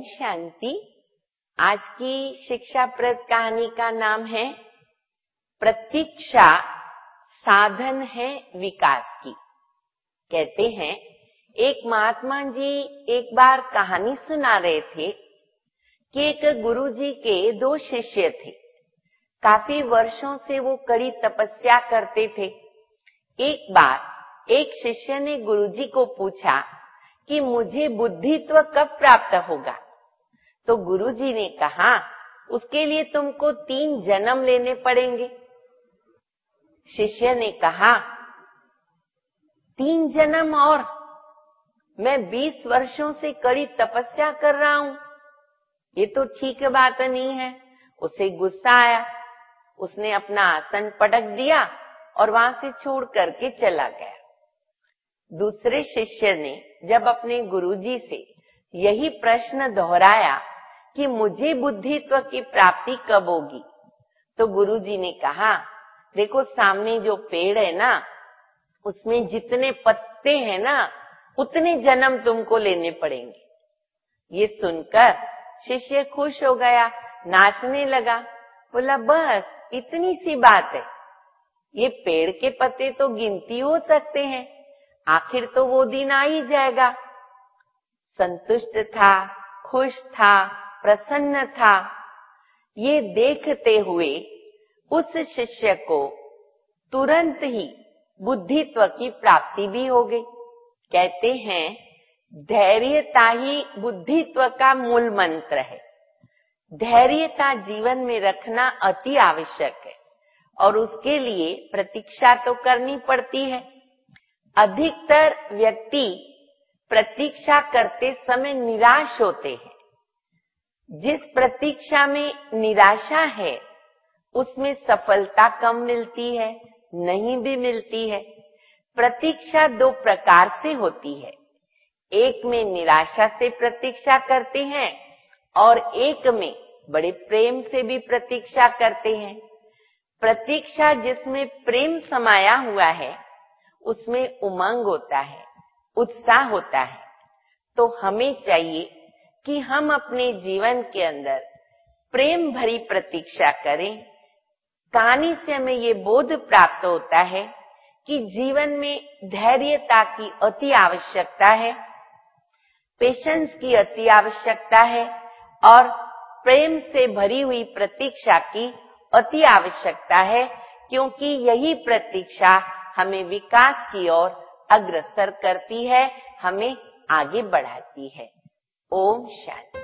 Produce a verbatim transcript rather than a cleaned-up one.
शांति। आज की शिक्षाप्रद कहानी का नाम है प्रतीक्षा साधन है विकास की। कहते हैं एक महात्मा जी एक बार कहानी सुना रहे थे कि एक गुरुजी के दो शिष्य थे। काफी वर्षों से वो कड़ी तपस्या करते थे। एक बार एक शिष्य ने गुरुजी को पूछा कि मुझे बुद्धित्व कब प्राप्त होगा। तो गुरुजी ने कहा उसके लिए तुमको तीन जन्म लेने पड़ेंगे। शिष्य ने कहा तीन जन्म और मैं बीस वर्षों से कड़ी तपस्या कर रहा हूं, ये तो ठीक बात नहीं है। उसे गुस्सा आया, उसने अपना आसन पटक दिया और वहां से छोड़ करके चला गया। दूसरे शिष्य ने जब अपने गुरुजी से यही प्रश्न दोहराया कि मुझे बुद्धित्व की प्राप्ति कब होगी, तो गुरुजी ने कहा देखो सामने जो पेड़ है ना, उसमें जितने पत्ते हैं ना उतने जन्म तुमको लेने पड़ेंगे। ये सुनकर शिष्य खुश हो गया, नाचने लगा, बोला बस इतनी सी बात है, ये पेड़ के पत्ते तो गिनती हो सकते हैं, आखिर तो वो दिन आ ही जाएगा। संतुष्ट था, खुश था, प्रसन्न था। ये देखते हुए उस शिष्य को तुरंत ही बुद्धित्व की प्राप्ति भी हो गई। कहते हैं धैर्यता ही बुद्धित्व का मूल मंत्र है। धैर्यता जीवन में रखना अति आवश्यक है और उसके लिए प्रतीक्षा तो करनी पड़ती है। अधिकतर व्यक्ति प्रतीक्षा करते समय निराश होते हैं। जिस प्रतीक्षा में निराशा है उसमें सफलता कम मिलती है, नहीं भी मिलती है। प्रतीक्षा दो प्रकार से होती है, एक में निराशा से प्रतीक्षा करते हैं और एक में बड़े प्रेम से भी प्रतीक्षा करते हैं। प्रतीक्षा जिसमें प्रेम समाया हुआ है उसमें उमंग होता है, उत्साह होता है। तो हमें चाहिए कि हम अपने जीवन के अंदर प्रेम भरी प्रतीक्षा करें। कहानी से हमें ये बोध प्राप्त होता है कि जीवन में धैर्यता की अति आवश्यकता है, पेशेंस की अति आवश्यकता है और प्रेम से भरी हुई प्रतीक्षा की अति आवश्यकता है, क्योंकि यही प्रतीक्षा हमें विकास की ओर अग्रसर करती है, हमें आगे बढ़ाती है। ओम शांति।